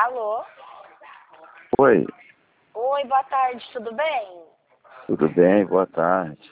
Alô? Oi, Oi, boa tarde, tudo bem? tudo bem? Boa tarde.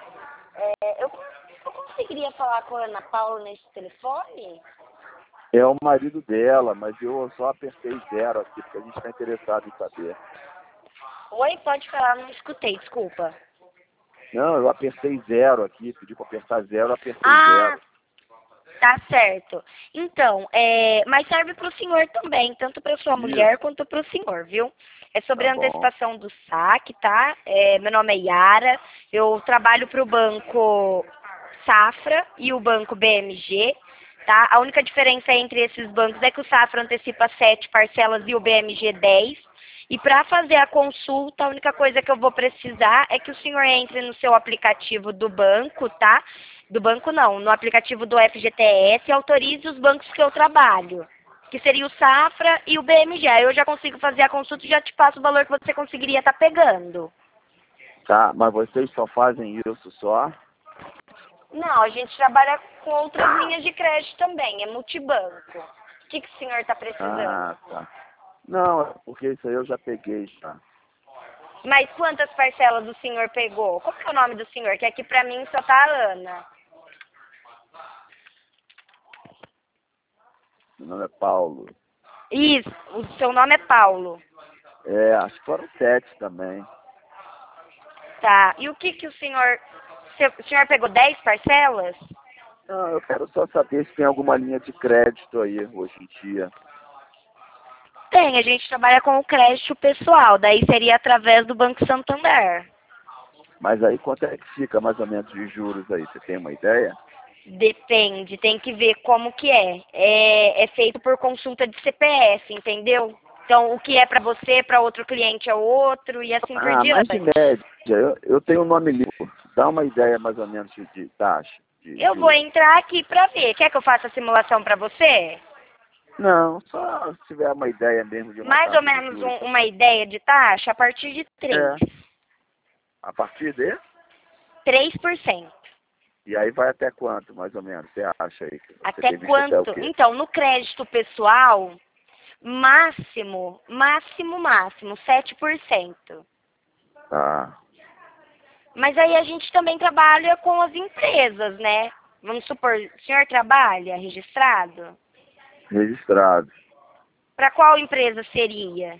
Eu conseguiria falar com a Ana Paula nesse telefone? É o marido dela, mas eu só apertei 0 aqui, porque a gente está interessado em saber. Oi, pode falar, não escutei, desculpa. Não, eu apertei 0 aqui, pedi para apertar 0, eu apertei Ah, 0. tá certo. Então, mas serve para o senhor também, tanto para sua mulher Isso, quanto para o senhor, viu? É sobre tá a bom. antecipação do saque, tá? Meu nome é Yara, eu trabalho para o Banco Safra e o Banco BMG, tá? A única diferença entre esses bancos é que o Safra antecipa 7 parcelas e o BMG 10. E para fazer a consulta, a única coisa que eu vou precisar é que o senhor entre no seu aplicativo do banco, tá? Do banco não, no aplicativo do FGTS e autorize os bancos que eu trabalho, que seria o Safra e o BMG. Aí eu já consigo fazer a consulta e já te passo o valor que você conseguiria estar pegando. Tá, mas vocês só fazem isso só? Não, a gente trabalha com outras linhas de crédito também, é multibanco. O que o senhor está Ah, precisando? tá. Não, é porque isso aí eu já peguei já. Mas quantas parcelas o senhor pegou? Qual que é o nome do senhor? Que aqui pra mim só tá a Ana. Meu nome é Paulo. Isso, o seu nome é Paulo. É, acho que foram 7 também. Tá. E o que o senhor... O senhor pegou 10 parcelas? Não, eu quero só saber se tem alguma linha de crédito aí hoje em dia. Tem, a gente trabalha com o crédito pessoal, daí seria através do Banco Santander. Mas aí quanto é que fica mais ou menos de juros aí? Você tem uma ideia? Depende, tem que ver como que é. É feito por consulta de CPF, entendeu? Então, o que é para você, para outro cliente é outro e assim por Ah, mas de diante. média, eu tenho um nome limpo. Dá uma ideia mais ou menos de taxa, de Eu vou juros. entrar aqui para ver. Quer que eu faça a simulação para você? Não, só se tiver uma ideia mesmo de uma Mais ou taxa de menos juros. uma ideia de taxa a partir de 3. É, a partir de? 3%. E aí vai até quanto, mais ou menos, você acha aí? Que você Até tem visto até o quanto? quê? Então, no crédito pessoal, máximo, 7%. Tá, Mas aí a gente também trabalha com as empresas, né? Vamos supor, o senhor trabalha registrado? registrado. Para qual empresa seria?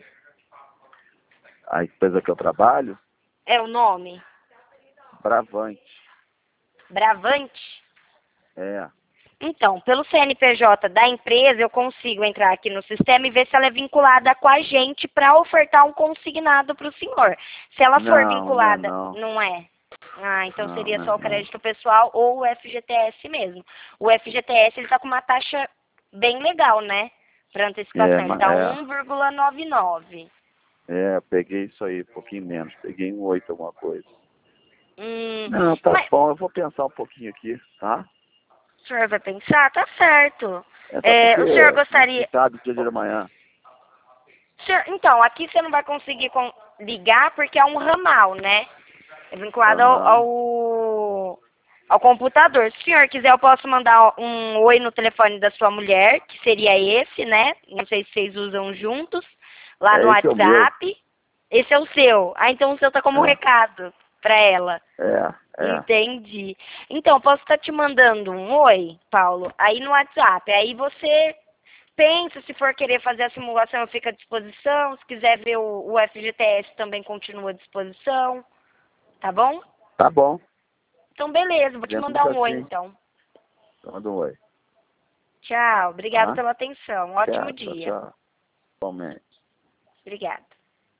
A empresa que eu trabalho, É o nome? Bravante. Bravante? É, Então, pelo CNPJ da empresa, eu consigo entrar aqui no sistema e ver se ela é vinculada com a gente para ofertar um consignado para o senhor. Se ela for não, não é vinculada, não. não é? Ah, então Não, seria não é só o não. crédito pessoal ou o FGTS mesmo. O FGTS ele está com uma taxa bem legal, né? Para É, antecipação, ele está 1,99. eu peguei isso aí, um pouquinho menos. Peguei um 8 alguma coisa. Hum, Não, tá mas bom, eu vou pensar um pouquinho aqui, tá? o senhor vai pensar? Tá certo. Até porque O senhor não se gostaria... sabe o dia de amanhã. Então, aqui você não vai conseguir ligar porque é um ramal, né? É vinculado Aham. ao computador. Se o senhor quiser, eu posso mandar um oi no telefone da sua mulher, que seria esse, né? Não sei se vocês usam juntos, lá no Esse é o meu. WhatsApp. Esse é o seu. Ah, então o seu tá como recado para ela. É. Entendi. Então, posso estar te mandando um oi, Paulo, aí no WhatsApp. Aí você pensa, se for querer fazer a simulação, eu fico à disposição. Se quiser ver o FGTS, também continua à disposição. Tá bom? Tá bom. Então, beleza. Vou te mandar Dentro um oi, assim. então. Manda um oi. Tchau. Obrigado Tá? pela atenção. Ótimo Tchau, tchau, dia. tchau. Igualmente. Obrigada.